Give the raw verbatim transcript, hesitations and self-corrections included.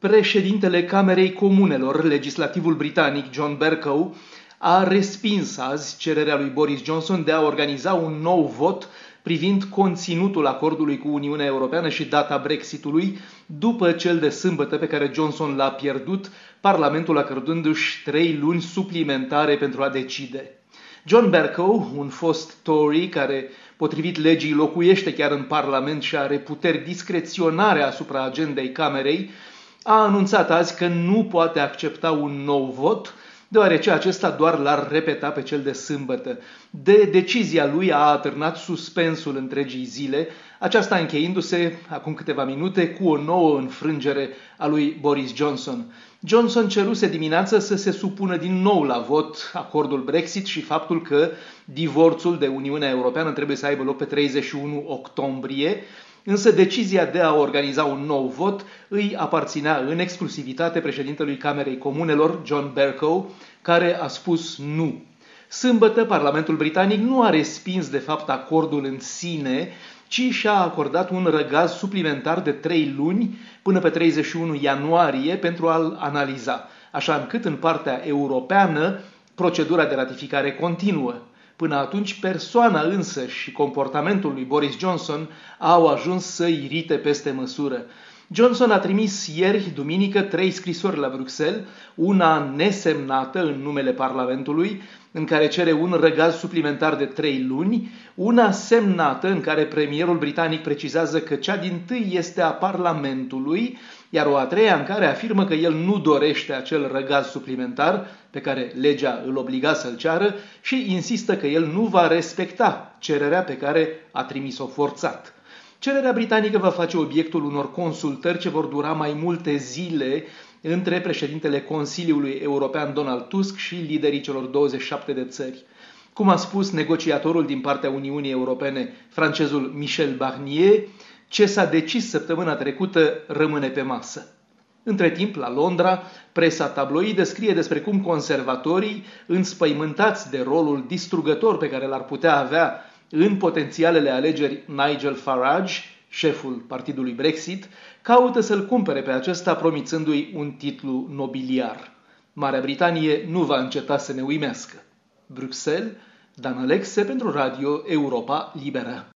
Președintele Camerei Comunelor, legislativul britanic John Bercow, a respins azi cererea lui Boris Johnson de a organiza un nou vot privind conținutul acordului cu Uniunea Europeană și data Brexitului, după cel de sâmbătă pe care Johnson l-a pierdut, Parlamentul acordându-și trei luni suplimentare pentru a decide. John Bercow, un fost Tory care, potrivit legii, locuiește chiar în Parlament și are puteri discreționare asupra agendei Camerei, a anunțat azi că nu poate accepta un nou vot, deoarece acesta doar l-ar repeta pe cel de sâmbătă. De decizia lui a atârnat suspensul întregii zile, aceasta încheindu-se acum câteva minute cu o nouă înfrângere a lui Boris Johnson. Johnson ceruse dimineață să se supună din nou la vot acordul Brexit și faptul că divorțul de Uniunea Europeană trebuie să aibă loc pe treizeci și unu octombrie, însă decizia de a organiza un nou vot îi aparținea în exclusivitate președintelui Camerei Comunelor, John Bercow, care a spus nu. Sâmbătă, Parlamentul Britanic nu a respins de fapt acordul în sine, ci și-a acordat un răgaz suplimentar de trei luni până pe treizeci și unu ianuarie pentru a-l analiza, așa încât în partea europeană procedura de ratificare continuă. Până atunci, persoana însă și comportamentul lui Boris Johnson au ajuns să irite peste măsură. Johnson a trimis ieri, duminică, trei scrisori la Bruxelles, una nesemnată în numele Parlamentului, în care cere un răgaz suplimentar de trei luni, una semnată în care premierul britanic precizează că cea dintâi este a Parlamentului, iar o a treia în care afirmă că el nu dorește acel răgaz suplimentar pe care legea îl obliga să-l ceară și insistă că el nu va respecta cererea pe care a trimis-o forțat. Cererea britanică va face obiectul unor consultări ce vor dura mai multe zile între președintele Consiliului European Donald Tusk și liderii celor douăzeci și șapte de țări. Cum a spus negociatorul din partea Uniunii Europene, francezul Michel Barnier, ce s-a decis săptămâna trecută rămâne pe masă. Între timp, la Londra, presa tabloidă scrie despre cum conservatorii, înspăimântați de rolul distrugător pe care l-ar putea avea în potențialele alegeri Nigel Farage, șeful partidului Brexit, caută să-l cumpere pe acesta promițându-i un titlu nobiliar. Marea Britanie nu va înceta să ne uimească. Bruxelles, Dan Alexe pentru Radio Europa Liberă.